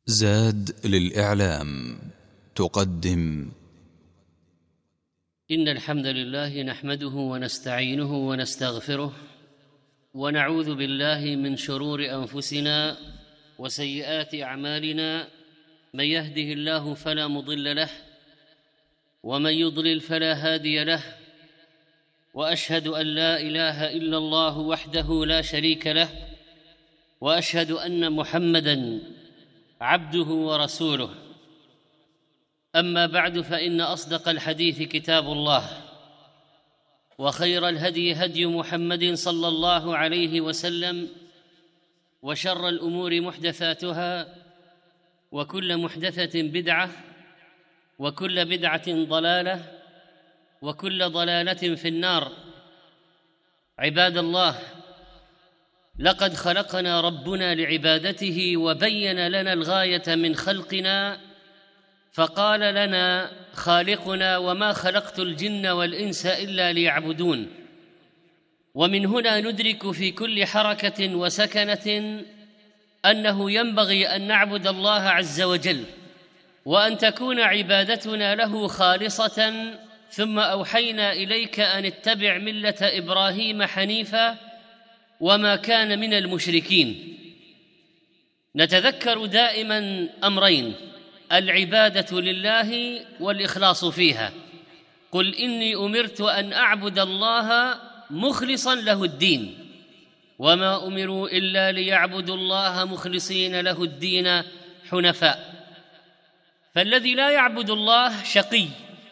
زاد للإعلام تقدم. إن الحمد لله نحمده ونستعينه ونستغفره ونعوذ بالله من شرور أنفسنا وسيئات أعمالنا. من يهده الله فلا مضل له ومن يضلل فلا هادي له، وأشهد أن لا إله إلا الله وحده لا شريك له، وأشهد أن محمدًا عبده ورسوله. أما بعد، فإن أصدق الحديث كتاب الله، وخير الهدي هدي محمد صلى الله عليه وسلم، وشر الأمور محدثاتها، وكل محدثة بدعة، وكل بدعة ضلالة، وكل ضلالة في النار. عباد الله، لقد خلقنا ربنا لعبادته وبين لنا الغاية من خلقنا، فقال لنا خالقنا: وما خلقت الجن والإنس إلا ليعبدون. ومن هنا ندرك في كل حركة وسكنة أنه ينبغي أن نعبد الله عز وجل، وأن تكون عبادتنا له خالصة. ثم أوحينا إليك أن اتبع ملة إبراهيم حنيفا وما كان من المشركين. نتذكر دائما أمرين: العبادة لله والإخلاص فيها. قل إني أمرت أن أعبد الله مخلصا له الدين، وما أمروا إلا ليعبدوا الله مخلصين له الدين حنفاء. فالذي لا يعبد الله شقي،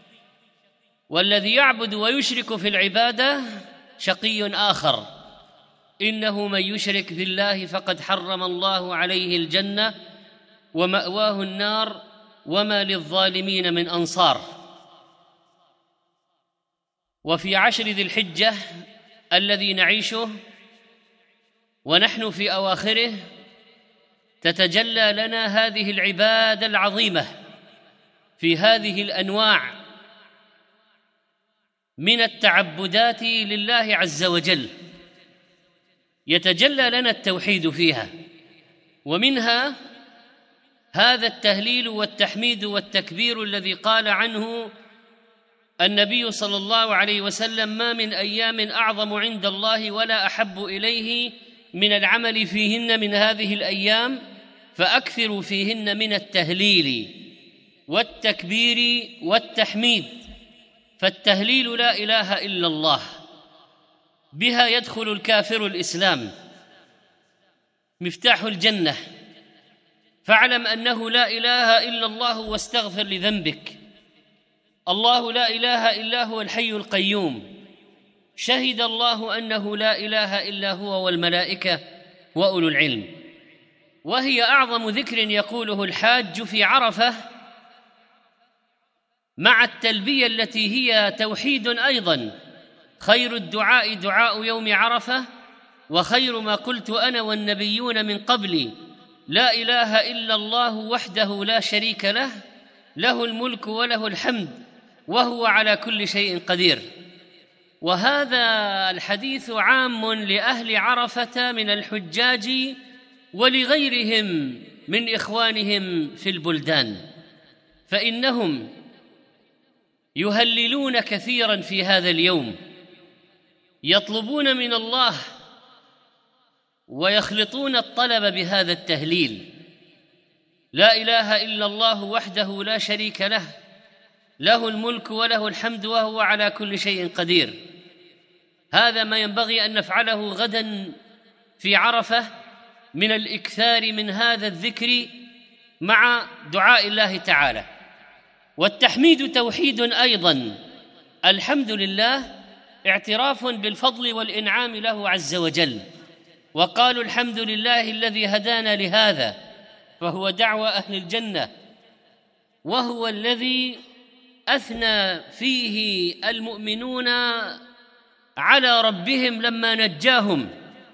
والذي يعبد ويشرك في العبادة شقي آخر. إنه من يشرك بالله فقد حرم الله عليه الجنة ومأواه النار وما للظالمين من أنصار. وفي عشر ذي الحجة الذي نعيشه ونحن في أواخره تتجلى لنا هذه العبادة العظيمة في هذه الأنواع من التعبدات لله عز وجل. يتجلى لنا التوحيد فيها، ومنها هذا التهليل والتحميد والتكبير الذي قال عنه النبي صلى الله عليه وسلم: ما من أيام أعظم عند الله ولا أحب إليه من العمل فيهن من هذه الأيام، فأكثروا فيهن من التهليل والتكبير والتحميد. فالتهليل لا إله إلا الله، بها يدخل الكافر الإسلام، مفتاح الجنة. فاعلم أنه لا إله إلا الله واستغفر لذنبك. الله لا إله إلا هو الحي القيوم، شهد الله أنه لا إله إلا هو والملائكة وأولو العلم. وهي أعظم ذكر يقوله الحاج في عرفة، مع التلبية التي هي توحيد أيضاً. خير الدعاء دعاء يوم عرفة، وخير ما قلت أنا والنبيون من قبلي: لا إله إلا الله وحده لا شريك له، له الملك وله الحمد وهو على كل شيء قدير. وهذا الحديث عام لأهل عرفة من الحجاج ولغيرهم من إخوانهم في البلدان، فإنهم يهللون كثيرا في هذا اليوم، يطلبون من الله ويخلطون الطلب بهذا التهليل: لا إله إلا الله وحده لا شريك له، له الملك وله الحمد وهو على كل شيء قدير. هذا ما ينبغي أن نفعله غدا في عرفة من الإكثار من هذا الذكر مع دعاء الله تعالى. والتحميد توحيد أيضا. الحمد لله اعتراف بالفضل والإنعام له عز وجل، وقالوا: الحمد لله الذي هدانا لهذا، فهو دعوى أهل الجنة، وهو الذي أثنى فيه المؤمنون على ربهم لما نجاهم،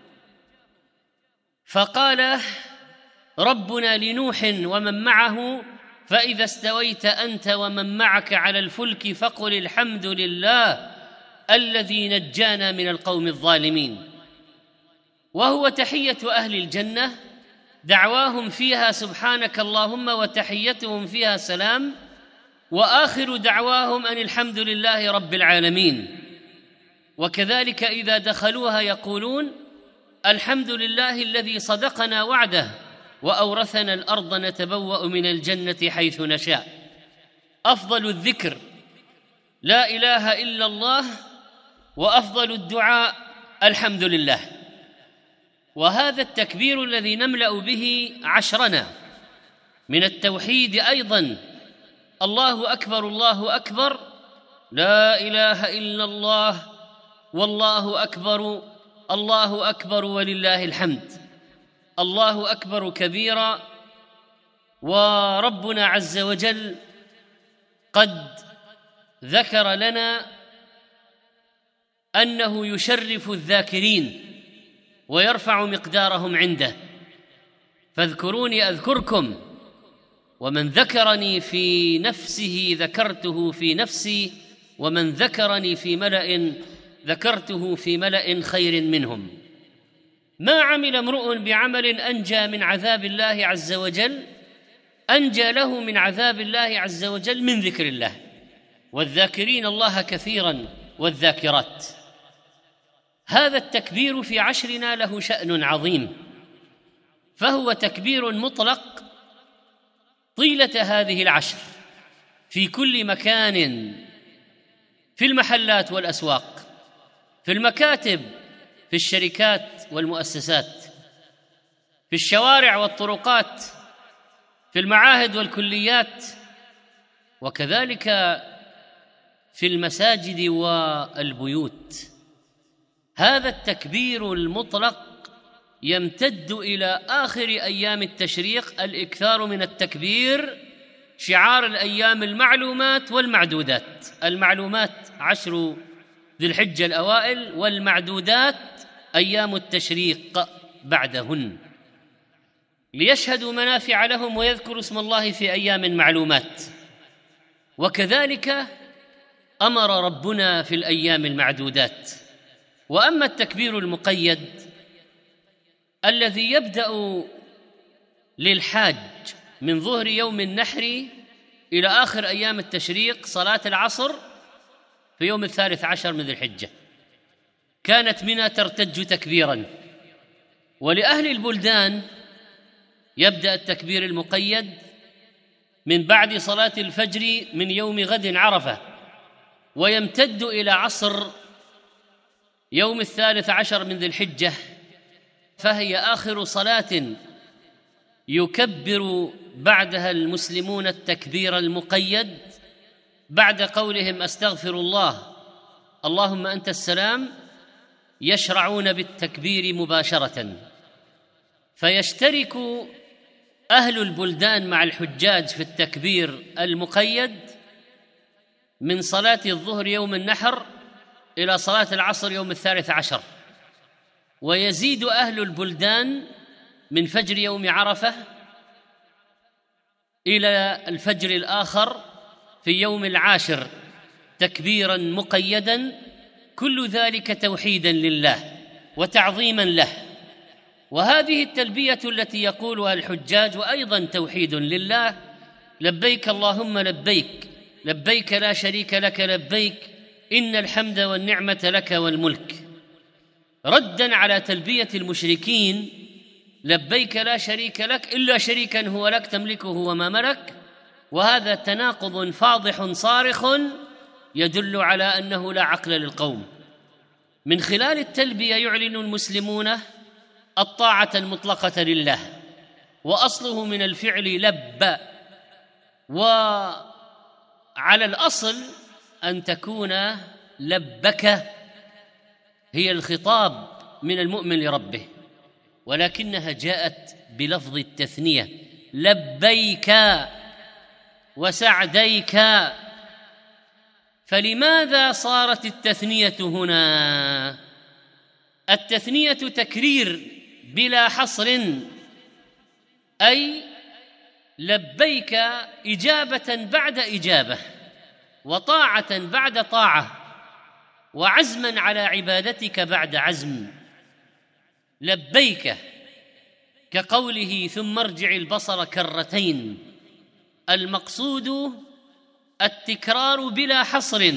فقال ربنا لنوح ومن معه: فإذا استويت أنت ومن معك على الفلك فقل الحمد لله الذي نجانا من القوم الظالمين. وهو تحية أهل الجنة دعواهم فيها سبحانك اللهم وتحيتهم فيها سلام، وآخر دعواهم أن الحمد لله رب العالمين. وكذلك إذا دخلوها يقولون الحمد لله الذي صدقنا وعده وأورثنا الأرض نتبوأ من الجنة حيث نشاء. أفضل الذكر لا إله إلا الله، وأفضل الدعاء الحمد لله. وهذا التكبير الذي نملأ به عشرنا من التوحيد أيضا: الله أكبر الله أكبر، لا إله إلا الله، والله أكبر الله أكبر ولله الحمد. الله أكبر كبيرا، وربنا عز وجل قد ذكر لنا أنه يشرف الذاكرين ويرفع مقدارهم عنده، فاذكروني أذكركم، ومن ذكرني في نفسه ذكرته في نفسي، ومن ذكرني في ملأ ذكرته في ملأ خير منهم. ما عمل امرؤ بعمل أنجى من عذاب الله عز وجل أنجى له من عذاب الله عز وجل من ذكر الله، والذاكرين الله كثيرا والذاكرات. هذا التكبير في عشرنا له شأن عظيم، فهو تكبير مطلق طيلة هذه العشر في كل مكان، في المحلات والأسواق، في المكاتب، في الشركات والمؤسسات، في الشوارع والطرقات، في المعاهد والكليات، وكذلك في المساجد والبيوت. هذا التكبير المطلق يمتد إلى آخر أيام التشريق. الإكثار من التكبير شعار الأيام المعلومات والمعدودات. المعلومات 10 ذي الحجة الأوائل، والمعدودات أيام التشريق بعدهن، ليشهدوا منافع لهم ويذكروا اسم الله في أيام معلومات. وكذلك أمر ربنا في الأيام المعدودات. وأما التكبير المقيد الذي يبدأ للحاج من ظهر يوم النحر إلى آخر أيام التشريق، صلاة العصر في يوم 13 من ذي الحجة، كانت منى ترتج تكبيرا. ولأهل البلدان يبدأ التكبير المقيد من بعد صلاة الفجر من يوم غد عرفة، ويمتد إلى عصر يوم 13 من ذي الحجة، فهي آخر صلاة يكبر بعدها المسلمون التكبير المقيد بعد قولهم أستغفر الله اللهم أنت السلام، يشرعون بالتكبير مباشرة. فيشترك أهل البلدان مع الحجاج في التكبير المقيد من صلاة الظهر يوم النحر إلى صلاة العصر يوم 13، ويزيد أهل البلدان من فجر يوم عرفة إلى الفجر الآخر في يوم 10 تكبيراً مقيداً، كل ذلك توحيداً لله وتعظيماً له. وهذه التلبية التي يقولها الحجاج وأيضاً توحيد لله: لبيك اللهم لبيك، لبيك لا شريك لك لبيك، إن الحمد والنعمة لك والملك، رداً على تلبية المشركين: لبيك لا شريك لك إلا شريكاً هو لك تملكه وما ملك. وهذا تناقض فاضح صارخ يدل على أنه لا عقل للقوم. من خلال التلبية يعلن المسلمون الطاعة المطلقة لله، وأصله من الفعل لب، وعلى الأصل أن تكون لبك هي الخطاب من المؤمن لربه، ولكنها جاءت بلفظ التثنية: لبيك وسعديك. فلماذا صارت التثنية هنا؟ التثنية تكرير بلا حصر، أي لبيك إجابة بعد إجابة، وطاعة بعد طاعة، وعزما على عبادتك بعد عزم. لبيك كقوله ثم ارجع البصر كرتين، المقصود التكرار بلا حصر،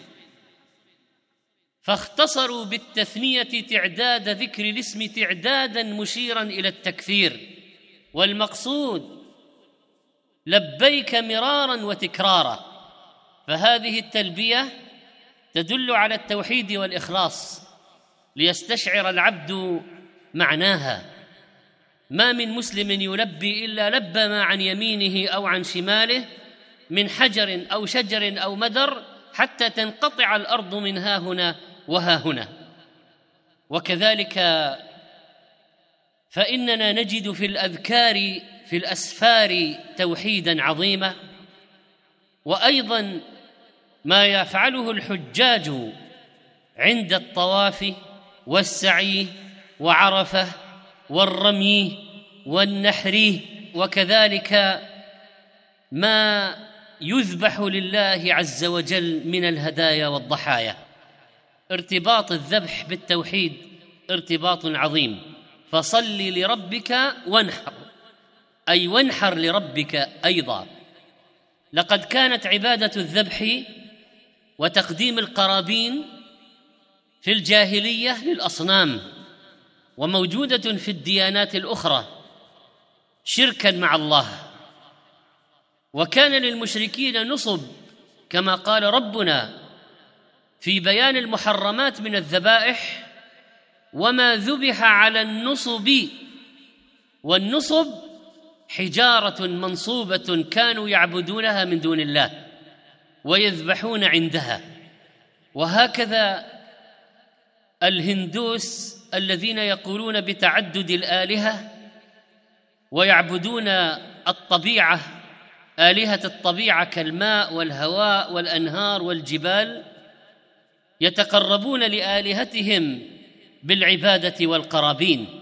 فاختصروا بالتثنية تعداد ذكر الاسم تعدادا مشيرا إلى التكثير، والمقصود لبيك مرارا وتكرارا. فهذه التلبية تدل على التوحيد والإخلاص ليستشعر العبد معناها. ما من مسلم يلبي إلا لبى ما عن يمينه أو عن شماله من حجر أو شجر أو مدر حتى تنقطع الأرض من ها هنا وها هنا. وكذلك فإننا نجد في الأذكار في الأسفار توحيداً عظيما، وأيضاً ما يفعله الحجاج عند الطواف والسعي وعرفة والرمي والنحر، وكذلك ما يذبح لله عز وجل من الهدايا والضحايا. ارتباط الذبح بالتوحيد ارتباط عظيم. فصل لربك وانحر، أي وانحر لربك أيضا. لقد كانت عبادة الذبح وتقديم القرابين في الجاهلية للأصنام، وموجودة في الديانات الأخرى شركاً مع الله. وكان للمشركين نصب كما قال ربنا في بيان المحرمات من الذبائح: وما ذبح على النصب. والنصب حجارة منصوبة كانوا يعبدونها من دون الله ويذبحون عندها. وهكذا الهندوس الذين يقولون بتعدد الآلهة ويعبدون الطبيعة، آلهة الطبيعة كالماء والهواء والأنهار والجبال، يتقربون لآلهتهم بالعبادة والقرابين.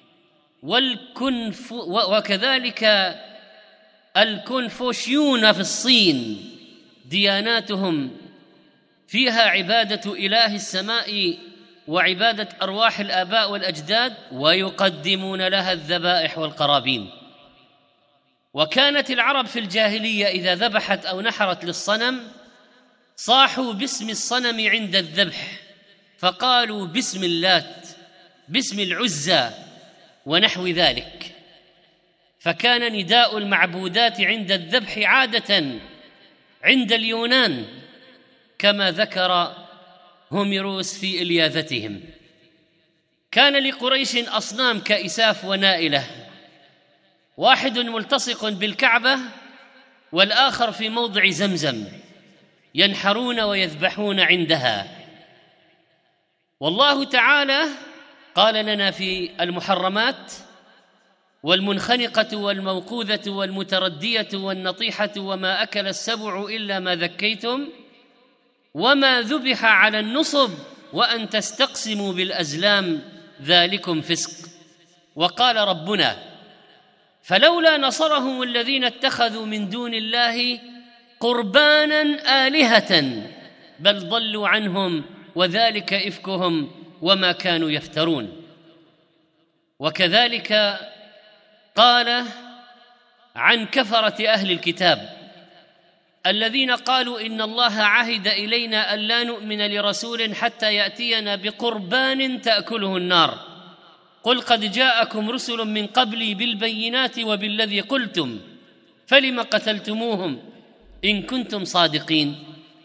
وكذلك الكونفوشيون في الصين دياناتهم فيها عبادة إله السماء وعبادة أرواح الآباء والأجداد، ويقدمون لها الذبائح والقرابين. وكانت العرب في الجاهلية إذا ذبحت أو نحرت للصنم صاحوا باسم الصنم عند الذبح، فقالوا باسم اللات، باسم العزى، ونحو ذلك. فكان نداء المعبودات عند الذبح عادة عند اليونان كما ذكر هوميروس في إلياذتهم. كان لقريش أصنام كإساف ونائلة، واحد ملتصق بالكعبة والآخر في موضع زمزم، ينحرون ويذبحون عندها. والله تعالى قال لنا في المحرمات: والمنخنقة والموقوذة والمتردية والنطيحة وما أكل السبع إلا ما ذكيتم وما ذبح على النصب وأن تستقسموا بالأزلام ذلكم فسق. وقال ربنا: فلولا نصرهم الذين اتخذوا من دون الله قربانا آلهة بل ضلوا عنهم وذلك إفكهم وما كانوا يفترون. وكذلك قال عن كفرة أهل الكتاب الذين قالوا إن الله عهد إلينا ألا نؤمن لرسول حتى يأتينا بقربان تأكله النار، قل قد جاءكم رسل من قبلي بالبينات وبالذي قلتم فلم قتلتموهم إن كنتم صادقين.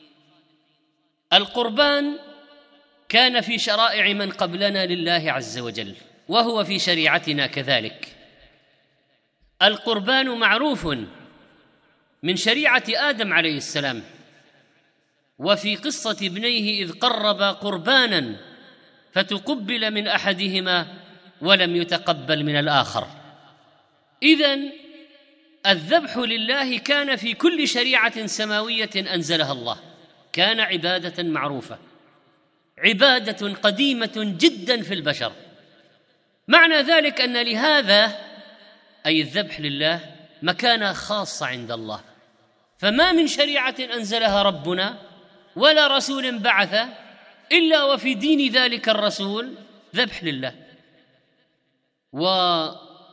القربان كان في شرائع من قبلنا لله عز وجل، وهو في شريعتنا كذلك. القربان معروف من شريعة آدم عليه السلام، وفي قصة ابنيه إذ قربا قربانا فتقبل من أحدهما ولم يتقبل من الآخر. إذن الذبح لله كان في كل شريعة سماوية أنزلها الله، كان عبادة معروفة، عبادة قديمة جدا في البشر. معنى ذلك أن لهذا أي الذبح لله مكانة خاصة عند الله، فما من شريعة أنزلها ربنا ولا رسول بعث إلا وفي دين ذلك الرسول ذبح لله.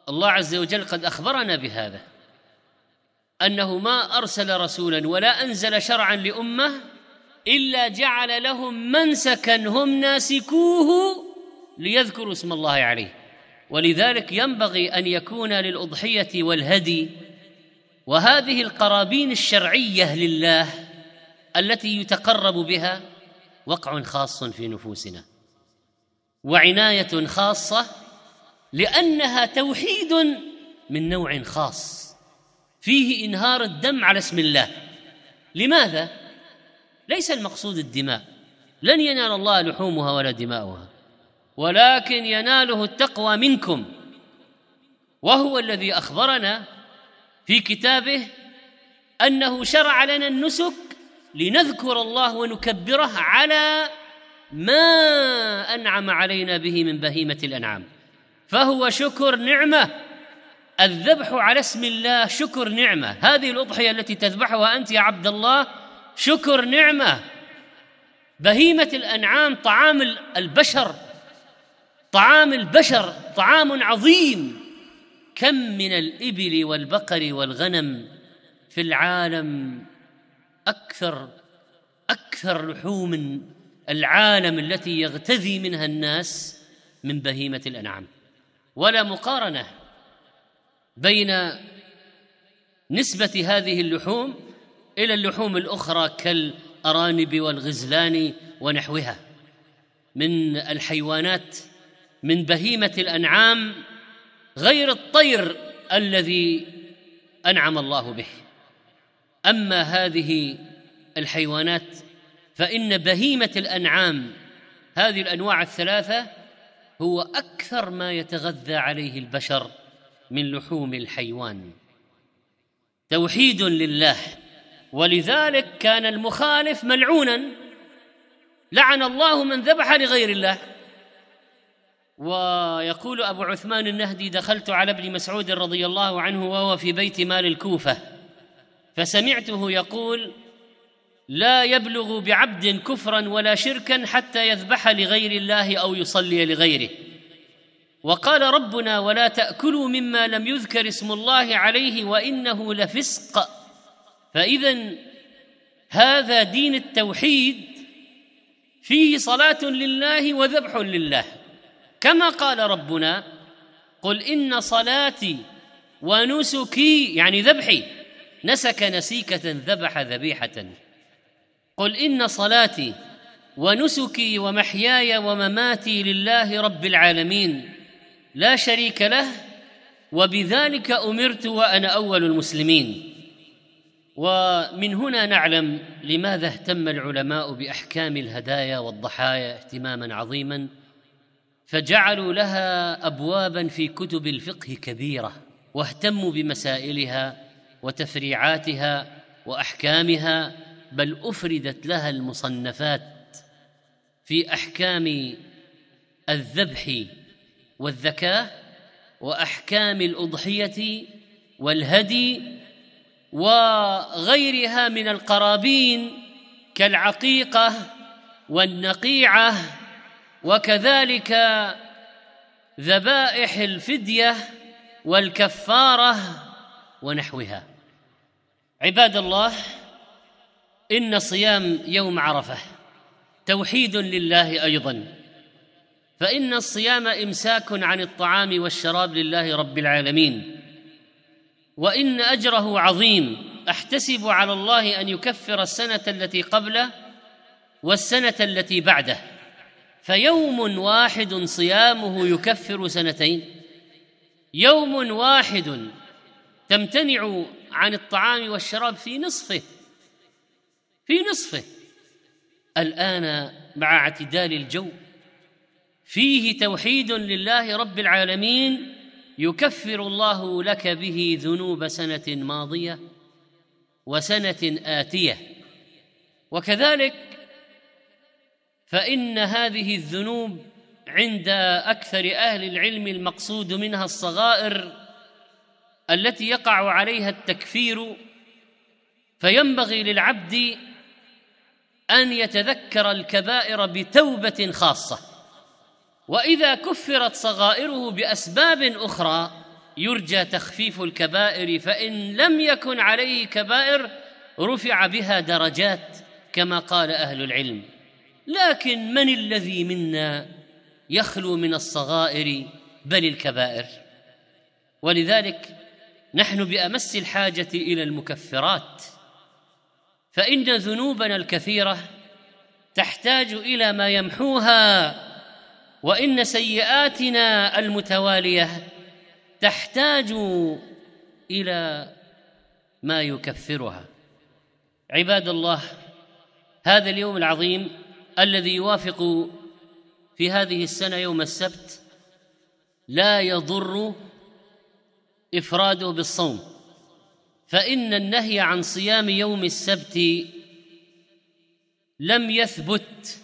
الله عز وجل قد أخبرنا بهذا، أنه ما أرسل رسولا ولا أنزل شرعا لأمة إلا جعل لهم منسكا هم ناسكوه ليذكروا اسم الله عليه. ولذلك ينبغي أن يكون للأضحية والهدي وهذه القرابين الشرعية لله التي يتقرب بها وقع خاص في نفوسنا وعناية خاصة، لأنها توحيد من نوع خاص فيه إنهار الدم على اسم الله. لماذا؟ ليس المقصود الدماء، لن ينال الله لحومها ولا دماؤها، ولكن يناله التقوى منكم، وهو الذي أخبرنا في كتابه أنه شرع لنا النسك لنذكر الله ونكبره على ما أنعم علينا به من بهيمة الأنعام، فهو شكر نعمة. الذبح على اسم الله شكر نعمة. هذه الأضحية التي تذبحها أنت يا عبد الله شكر نعمة. بهيمة الأنعام طعام البشر، طعام البشر طعام عظيم. كم من الإبل والبقر والغنم في العالم، أكثر لحوم العالم التي يغتذي منها الناس من بهيمة الأنعام، ولا مقارنة بين نسبة هذه اللحوم إلى اللحوم الأخرى كالأرانب والغزلان ونحوها من الحيوانات، من بهيمة الأنعام غير الطير الذي أنعم الله به. أما هذه الحيوانات فإن بهيمة الأنعام هذه الأنواع الثلاثة هو أكثر ما يتغذى عليه البشر من لحوم الحيوان. توحيد لله. ولذلك كان المخالف ملعونا، لعن الله من ذبح لغير الله. ويقول أبو عثمان النهدي: دخلت على ابن مسعود رضي الله عنه وهو في بيت مال الكوفة، فسمعته يقول: لا يبلغ بعبد كفرا ولا شركا حتى يذبح لغير الله أو يصلي لغيره. وقال ربنا: ولا تأكلوا مما لم يذكر اسم الله عليه وإنه لفسق. فإذن هذا دين التوحيد فيه صلاة لله وذبح لله، كما قال ربنا: قل إن صلاتي ونسكي، يعني ذبحي، نسك نسيكة ذبح ذبيحة. قل إن صلاتي ونسكي ومحياي ومماتي لله رب العالمين لا شريك له وبذلك أمرت وأنا أول المسلمين. ومن هنا نعلم لماذا اهتم العلماء بأحكام الهدايا والضحايا اهتماما عظيما، فجعلوا لها أبوابا في كتب الفقه كبيرة، واهتموا بمسائلها وتفريعاتها وأحكامها، بل أفردت لها المصنفات في أحكام الذبح والذكاة وأحكام الأضحية والهدي وغيرها من القرابين كالعقيقة والنقيعة، وكذلك ذبائح الفدية والكفارة ونحوها. عباد الله، إن صيام يوم عرفة توحيد لله أيضا، فإن الصيام إمساك عن الطعام والشراب لله رب العالمين، وإن أجره عظيم. أحتسب على الله أن يكفر السنة التي قبله والسنة التي بعده، فيوم واحد صيامه يكفر سنتين. يوم واحد تمتنع عن الطعام والشراب في نصفه الآن مع اعتدال الجو فيه توحيد لله رب العالمين، يكفر الله لك به ذنوب سنة ماضية وسنة آتية. وكذلك فإن هذه الذنوب عند أكثر أهل العلم المقصود منها الصغائر التي يقع عليها التكفير، فينبغي للعبد أن يتذكر الكبائر بتوبة خاصة، وإذا كفرت صغائره بأسباب أخرى يرجى تخفيف الكبائر، فإن لم يكن عليه كبائر رفع بها درجات كما قال أهل العلم. لكن من الذي منا يخلو من الصغائر بل الكبائر؟ ولذلك نحن بأمس الحاجة إلى المكفرات، فإن ذنوبنا الكثيرة تحتاج إلى ما يمحوها، وإن سيئاتنا المتوالية تحتاج إلى ما يكفرها. عباد الله، هذا اليوم العظيم الذي يوافق في هذه السنة يوم السبت لا يضر إفراده بالصوم، فإن النهي عن صيام يوم السبت لم يثبت،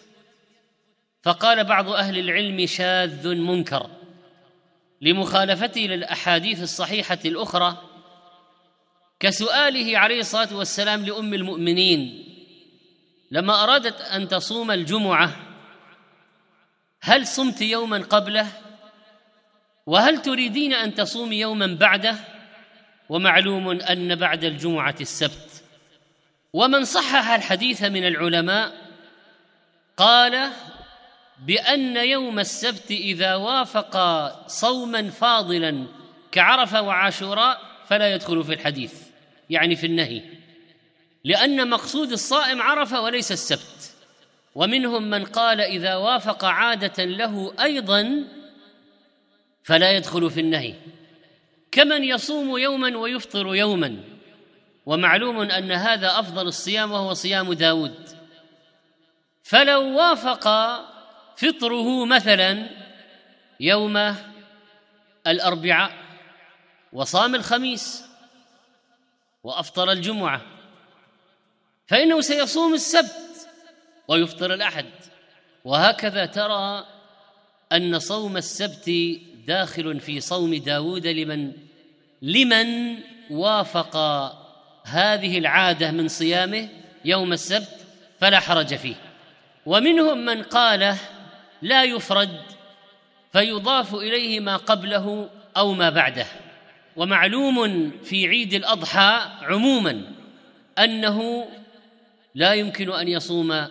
فقال بعض أهل العلم شاذ منكر لمخالفته للأحاديث الصحيحة الأخرى، كسؤاله عليه الصلاة والسلام لأم المؤمنين لما أرادت أن تصوم الجمعة: هل صمت يوما قبله؟ وهل تريدين أن تصومي يوما بعده؟ ومعلوم أن بعد الجمعة السبت. ومن صحح الحديث من العلماء قال بأن يوم السبت إذا وافق صوما فاضلا كعرفة وعاشوراء فلا يدخل في الحديث، يعني في النهي، لأن مقصود الصائم عرفة وليس السبت. ومنهم من قال إذا وافق عادة له أيضا فلا يدخل في النهي، كمن يصوم يوما ويفطر يوما، ومعلوم أن هذا أفضل الصيام وهو صيام داود. فلو وافق فطره مثلا يوم الأربعاء وصام الخميس وأفطر الجمعة، فإنه سيصوم السبت ويفطر الأحد. وهكذا ترى أن صوم السبت داخل في صوم داود لمن وافق هذه العادة من صيامه يوم السبت فلا حرج فيه. ومنهم من قال لا يفرد فيضاف إليه ما قبله أو ما بعده. ومعلوم في عيد الأضحى عموما أنه لا يمكن أن يصوم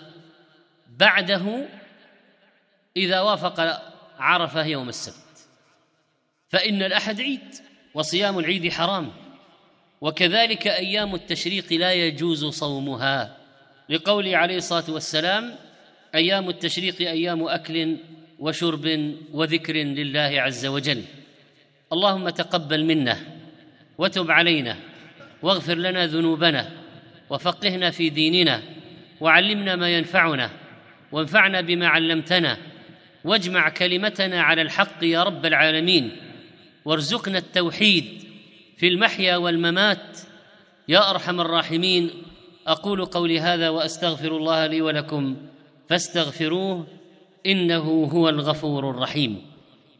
بعده إذا وافق عرفة يوم السبت، فإن الأحد عيد وصيام العيد حرام. وكذلك أيام التشريق لا يجوز صومها، لقوله عليه الصلاة والسلام: أيام التشريق أيام أكل وشرب وذكر لله عز وجل. اللهم تقبل منا وتب علينا واغفر لنا ذنوبنا وفقهنا في ديننا وعلمنا ما ينفعنا وانفعنا بما علمتنا واجمع كلمتنا على الحق يا رب العالمين، وارزقنا التوحيد في المحيا والممات يا أرحم الراحمين. أقول قولي هذا وأستغفر الله لي ولكم فاستغفروه إنه هو الغفور الرحيم.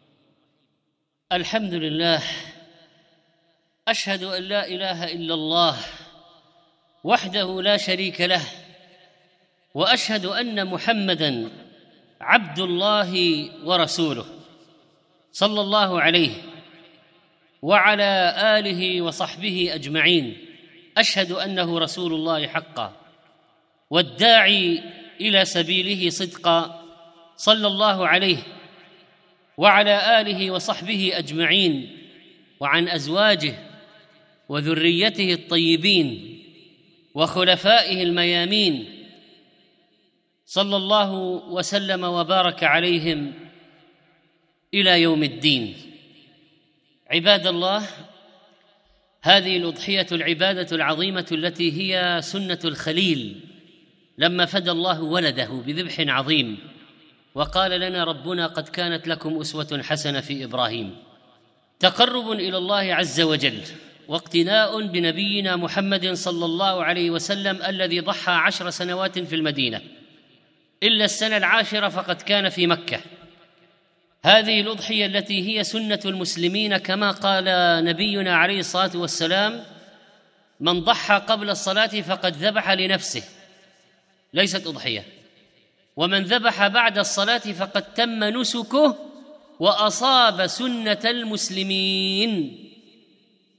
الحمد لله، أشهد أن لا إله إلا الله وحده لا شريك له، وأشهد أن محمدًا عبد الله ورسوله صلى الله عليه وعلى آله وصحبه أجمعين. أشهد أنه رسول الله حقا والداعي إلى سبيله صدقا، صلى الله عليه وعلى آله وصحبه أجمعين، وعن أزواجه وذريته الطيبين وخلفائه الميامين، صلى الله وسلم وبارك عليهم إلى يوم الدين. عباد الله، هذه الأضحية العبادة العظيمة التي هي سنة الخليل لما فدى الله ولده بذبح عظيم، وقال لنا ربنا: قد كانت لكم أسوة حسنة في إبراهيم. تقرب إلى الله عز وجل واقتناء بنبينا محمد صلى الله عليه وسلم الذي ضحى 10 سنوات في المدينة، إلا السنة 10 فقد كان في مكة. هذه الأضحية التي هي سنة المسلمين، كما قال نبينا عليه الصلاة والسلام: من ضحى قبل الصلاة فقد ذبح لنفسه، ليست أضحية. ومن ذبح بعد الصلاة فقد تم نسكه وأصاب سنة المسلمين.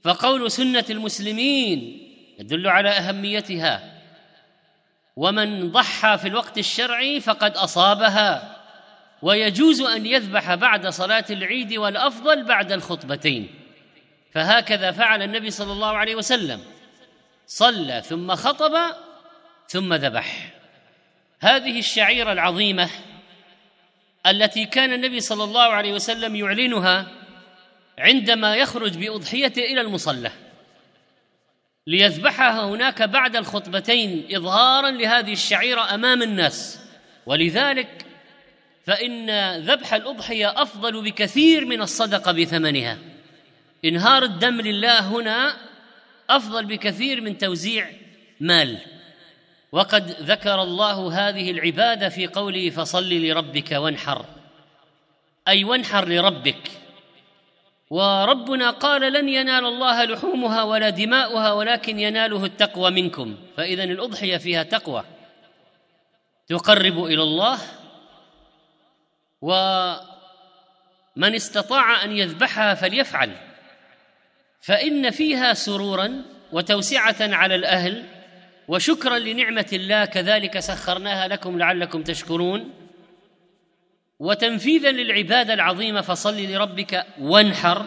فقول سنة المسلمين يدل على أهميتها، ومن ضحى في الوقت الشرعي فقد أصابها، ويجوز أن يذبح بعد صلاة العيد، والأفضل بعد الخطبتين. فهكذا فعل النبي صلى الله عليه وسلم، صلى ثم خطب ثم ذبح. هذه الشعيرة العظيمة التي كان النبي صلى الله عليه وسلم يعلنها عندما يخرج بأضحيته إلى المصلى ليذبحها هناك بعد الخطبتين إظهاراً لهذه الشعيرة أمام الناس. ولذلك فإن ذبح الأضحية أفضل بكثير من الصدقة بثمنها. إنهار الدم لله هنا أفضل بكثير من توزيع مال. وقد ذكر الله هذه العبادة في قوله فصل لربك وانحر، أي وانحر لربك. وربنا قال لن ينال الله لحومها ولا دماؤها ولكن يناله التقوى منكم. فإذن الأضحية فيها تقوى تقرب إلى الله، ومن استطاع أن يذبحها فليفعل، فإن فيها سرورا وتوسعة على الأهل وشكرا لنعمة الله، كذلك سخرناها لكم لعلكم تشكرون، وتنفيذا للعبادة العظيمة فصل لربك وانحر.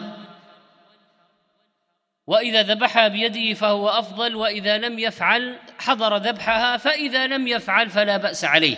وإذا ذبحها بيده فهو أفضل، وإذا لم يفعل حضر ذبحها، فإذا لم يفعل فلا بأس عليه.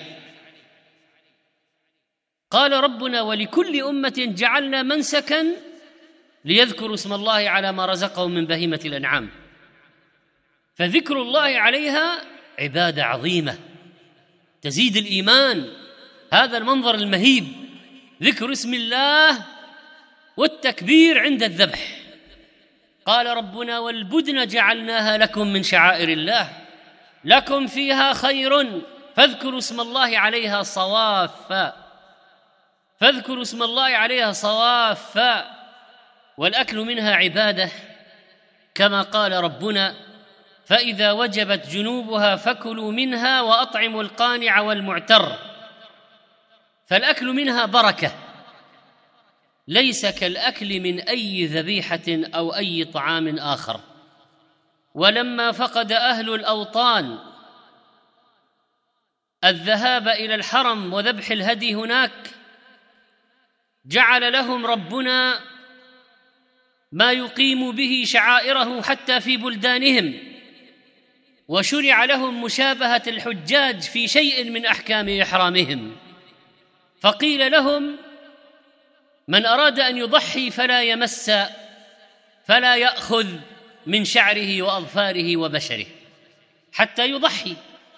قال ربنا ولكل أمة جعلنا منسكا ليذكروا اسم الله على ما رزقهم من بهيمة الأنعام. فذكر الله عليها عبادة عظيمة تزيد الإيمان. هذا المنظر المهيب، ذكر اسم الله والتكبير عند الذبح. قال ربنا والبدن جعلناها لكم من شعائر الله لكم فيها خير فاذكروا اسم الله عليها صوافا، فاذكروا اسم الله عليها صوافا. والأكل منها عبادة كما قال ربنا فإذا وجبت جنوبها فكلوا منها وأطعموا القانع والمعتر. فالأكل منها بركة، ليس كالأكل من أي ذبيحة أو أي طعام آخر. ولما فقد أهل الأوطان الذهاب إلى الحرم وذبح الهدي هناك، جعل لهم ربنا ما يقيم به شعائره حتى في بلدانهم، وشرع لهم مشابهة الحجاج في شيء من أحكام إحرامهم. فقيل لهم من أراد أن يضحي فلا يمس فلا يأخذ من شعره وأظفاره وبشره حتى يضحي.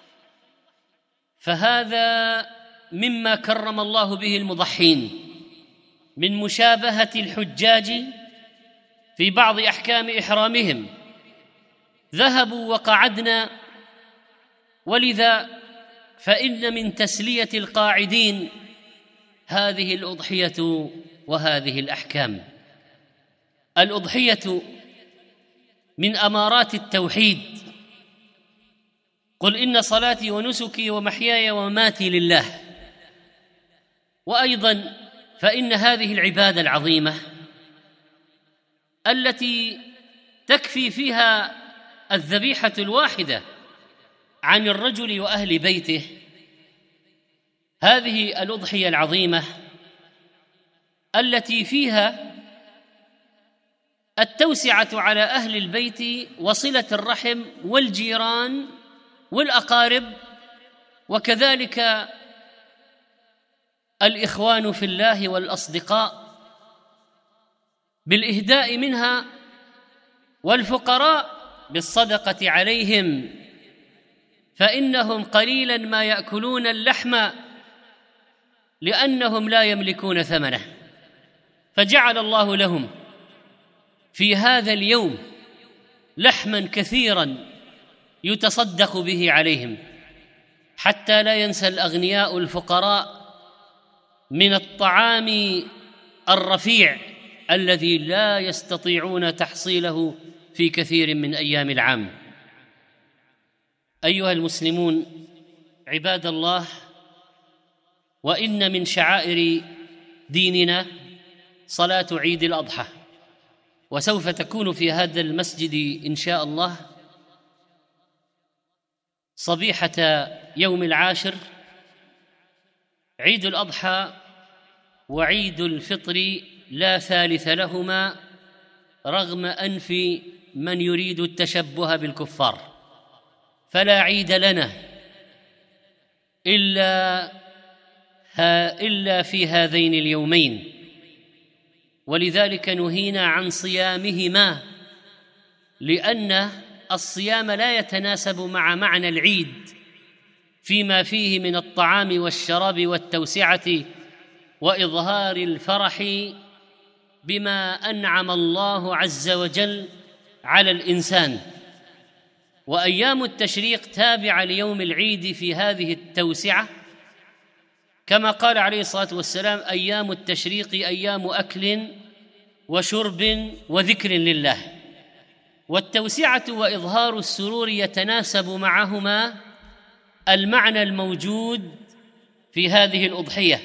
فهذا مما كرم الله به المضحين من مشابهة الحجاج في بعض أحكام إحرامهم. ذهبوا وقعدنا، ولذا فإن من تسلية القاعدين هذه الأضحية وهذه الأحكام. الأضحية من أمارات التوحيد. قل إن صلاتي ونسكي ومحياي ومماتي لله. وأيضا فإن هذه العبادة العظيمة التي تكفي فيها الذبيحة الواحدة عن الرجل وأهل بيته، هذه الأضحية العظيمة التي فيها التوسعة على أهل البيت وصلة الرحم والجيران والأقارب، وكذلك الإخوان في الله والأصدقاء بالإهداء منها، والفقراء بالصدقة عليهم، فإنهم قليلا ما يأكلون اللحم لأنهم لا يملكون ثمنه، فجعل الله لهم في هذا اليوم لحما كثيرا يتصدق به عليهم، حتى لا ينسى الأغنياء الفقراء من الطعام الرفيع الذي لا يستطيعون تحصيله في كثير من أيام العام. أيها المسلمون عباد الله، وإن من شعائر ديننا صلاة عيد الأضحى، وسوف تكون في هذا المسجد إن شاء الله صبيحة يوم 10 عيد الأضحى وعيد الفطر لا ثالث لهما رغم أنف من يريد التشبه بالكفار، فلا عيد لنا إلا في هذين اليومين، ولذلك نهينا عن صيامهما، لأن الصيام لا يتناسب مع معنى العيد فيما فيه من الطعام والشراب والتوسعة وإظهار الفرح بما أنعم الله عز وجل على الإنسان. وأيام التشريق تابعة ليوم العيد في هذه التوسعة، كما قال عليه الصلاة والسلام: أيام التشريق أيام أكل وشرب وذكر لله. والتوسعة وإظهار السرور يتناسب معهما المعنى الموجود في هذه الأضحية.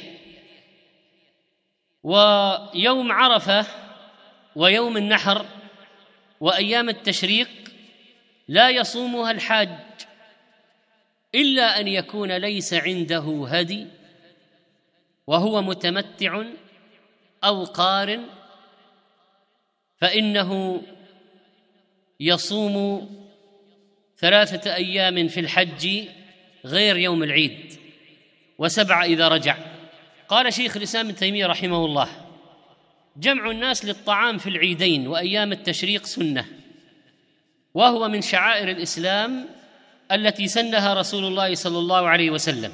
ويوم عرفة ويوم النحر وأيام التشريق لا يصومها الحاج إلا أن يكون ليس عنده هدي وهو متمتع أو قارن، فإنه يصوم 3 أيام في الحج غير يوم العيد و7 إذا رجع. قال شيخ الإسلام ابن تيمية رحمه الله: جمع الناس للطعام في العيدين وأيام التشريق سنة، وهو من شعائر الإسلام التي سنها رسول الله صلى الله عليه وسلم.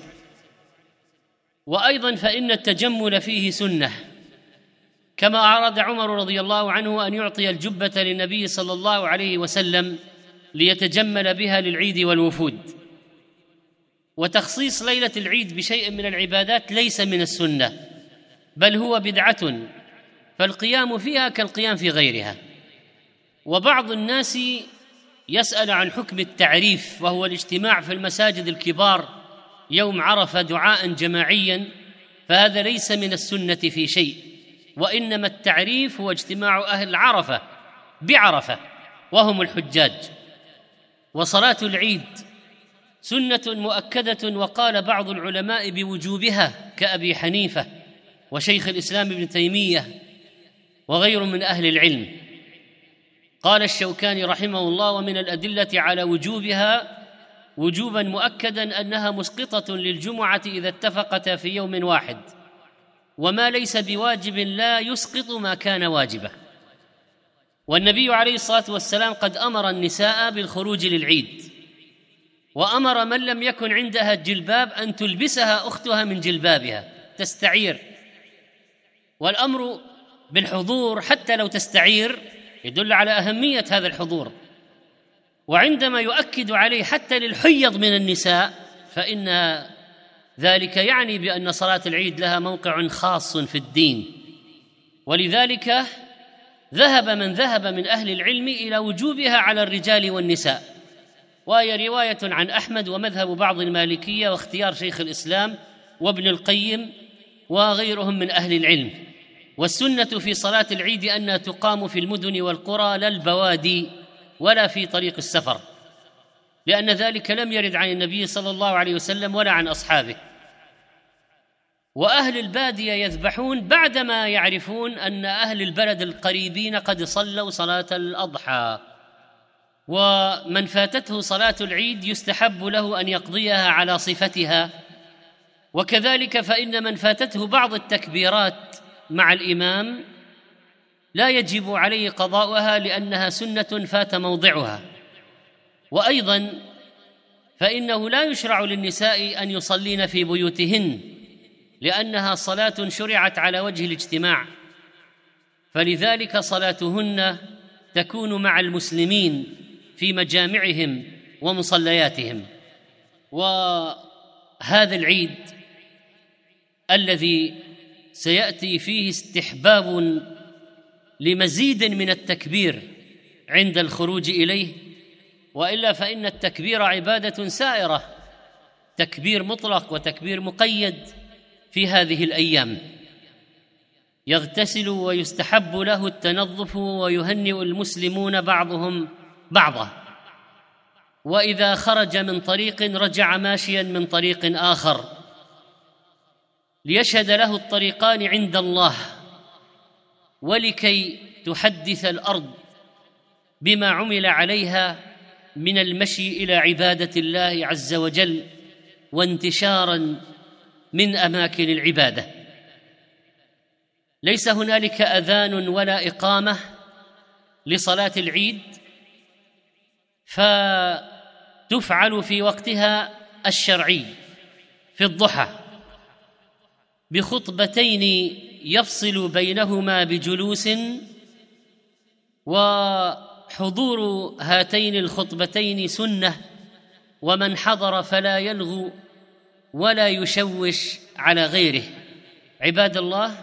وأيضا فإن التجمل فيه سنة، كما أراد عمر رضي الله عنه أن يعطي الجبة للنبي صلى الله عليه وسلم ليتجمل بها للعيد والوفود. وتخصيص ليلة العيد بشيء من العبادات ليس من السنة، بل هو بدعة، فالقيام فيها كالقيام في غيرها. وبعض الناس يسأل عن حكم التعريف، وهو الاجتماع في المساجد الكبار يوم عرفة دعاء جماعيا، فهذا ليس من السنة في شيء، وإنما التعريف هو اجتماع أهل عرفة بعرفة وهم الحجاج. وصلاة العيد سنة مؤكدة، وقال بعض العلماء بوجوبها كأبي حنيفة وشيخ الإسلام ابن تيمية وغير من أهل العلم. قال الشوكاني رحمه الله: ومن الأدلة على وجوبها وجوبا مؤكدا أنها مسقطة للجمعة إذا اتفقتا في يوم واحد، وما ليس بواجب لا يسقط ما كان واجبا. والنبي عليه الصلاة والسلام قد أمر النساء بالخروج للعيد، وأمر من لم يكن عندها جلباب أن تلبسها أختها من جلبابها تستعير. والأمر بالحضور حتى لو تستعير يدل على أهمية هذا الحضور. وعندما يؤكد عليه حتى للحيض من النساء، فإن ذلك يعني بأن صلاة العيد لها موقع خاص في الدين. ولذلك ذهب من ذهب من أهل العلم إلى وجوبها على الرجال والنساء، وهي رواية عن أحمد ومذهب بعض المالكية واختيار شيخ الإسلام وابن القيم وغيرهم من أهل العلم. والسنة في صلاة العيد أنها تقام في المدن والقرى لا البوادي ولا في طريق السفر، لأن ذلك لم يرد عن النبي صلى الله عليه وسلم ولا عن أصحابه. وأهل البادية يذبحون بعدما يعرفون أن أهل البلد القريبين قد صلوا صلاة الأضحى. ومن فاتته صلاة العيد يستحب له أن يقضيها على صفتها. وكذلك فإن من فاتته بعض التكبيرات مع الإمام لا يجب عليه قضاؤها، لأنها سنة فات موضعها. وأيضا فإنه لا يشرع للنساء أن يصلين في بيوتهن، لأنها صلاة شرعت على وجه الاجتماع، فلذلك صلاتهن تكون مع المسلمين في مجامعهم ومصلياتهم. وهذا العيد الذي سيأتي فيه استحباب لمزيد من التكبير عند الخروج إليه، وإلا فإن التكبير عبادة سائرة، تكبير مطلق وتكبير مقيد في هذه الأيام. يغتسل ويستحب له التنظف ويهنئ المسلمون بعضهم بعضا، وإذا خرج من طريق رجع ماشيا من طريق آخر، ليشهد له الطريقان عند الله، ولكي تحدث الأرض بما عمل عليها من المشي إلى عبادة الله عز وجل وانتشارا من أماكن العبادة. ليس هنالك أذان ولا إقامة لصلاة العيد، فتفعل في وقتها الشرعي في الضحى بخطبتين يفصل بينهما بجلوس، وحضور هاتين الخطبتين سنة، ومن حضر فلا يلغو ولا يشوش على غيره. عباد الله،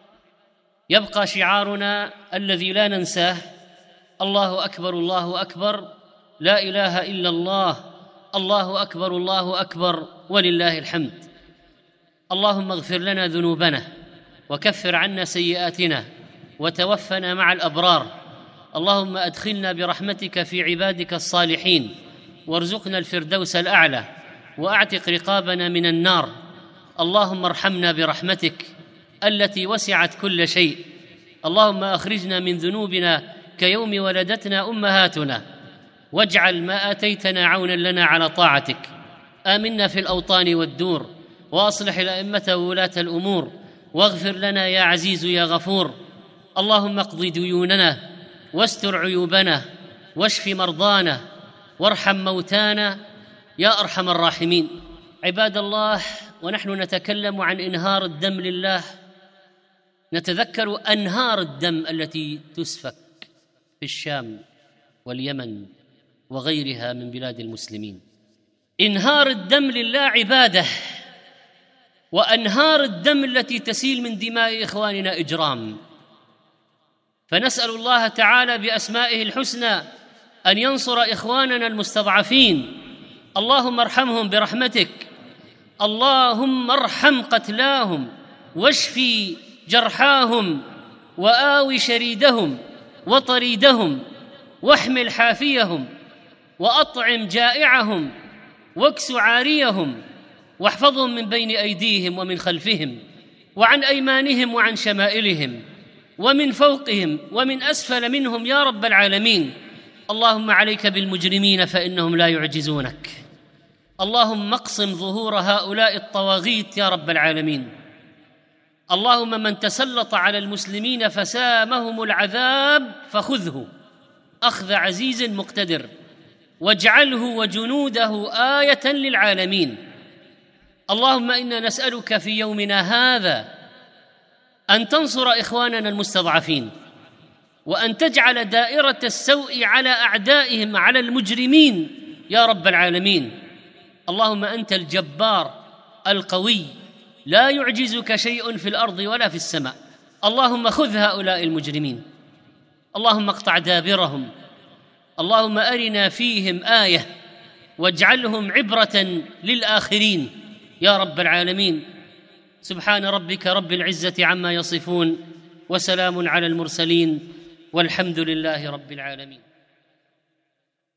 يبقى شعارنا الذي لا ننساه: الله أكبر الله أكبر، لا إله إلا الله، الله أكبر الله أكبر، ولله الحمد. اللهم اغفر لنا ذنوبنا وكفر عنا سيئاتنا وتوفنا مع الأبرار. اللهم أدخلنا برحمتك في عبادك الصالحين، وارزقنا الفردوس الأعلى، وأعتق رقابنا من النار. اللهم ارحمنا برحمتك التي وسعت كل شيء. اللهم أخرجنا من ذنوبنا كيوم ولدتنا أمهاتنا، واجعل ما آتيتنا عونا لنا على طاعتك. آمنا في الأوطان والدور، وأصلح الأئمة وولاة الأمور، واغفر لنا يا عزيز يا غفور. اللهم اقض ديوننا، واستر عيوبنا، واشف مرضانا، وارحم موتانا يا أرحم الراحمين. عباد الله، ونحن نتكلم عن إنهار الدم لله، نتذكر أنهار الدم التي تسفك في الشام واليمن وغيرها من بلاد المسلمين. إنهار الدم لله عبادة، وأنهار الدم التي تسيل من دماء إخواننا إجرام. فنسأل الله تعالى بأسمائه الحسنى أن ينصر إخواننا المستضعفين. اللهم ارحمهم برحمتك، اللهم ارحم قتلاهم، واشفي جرحاهم، وآوي شريدهم وطريدهم، واحمل حافيهم، وأطعم جائعهم، واكس عاريهم، واحفظهم من بين أيديهم ومن خلفهم، وعن أيمانهم وعن شمائلهم، ومن فوقهم ومن أسفل منهم يا رب العالمين. اللهم عليك بالمجرمين فإنهم لا يعجزونك. اللهم اقسم ظهور هؤلاء الطواغيت يا رب العالمين. اللهم من تسلط على المسلمين فسامهم العذاب فخذه أخذ عزيز مقتدر، واجعله وجنوده آية للعالمين. اللهم إنا نسألك في يومنا هذا أن تنصر إخواننا المستضعفين، وأن تجعل دائرة السوء على أعدائهم، على المجرمين يا رب العالمين. اللهم أنت الجبار القوي، لا يعجزك شيء في الأرض ولا في السماء. اللهم خذ هؤلاء المجرمين، اللهم اقطع دابرهم، اللهم أرنا فيهم آية، واجعلهم عبرة للآخرين يا رب العالمين. سبحان ربك رب العزة عما يصفون، وسلام على المرسلين، والحمد لله رب العالمين.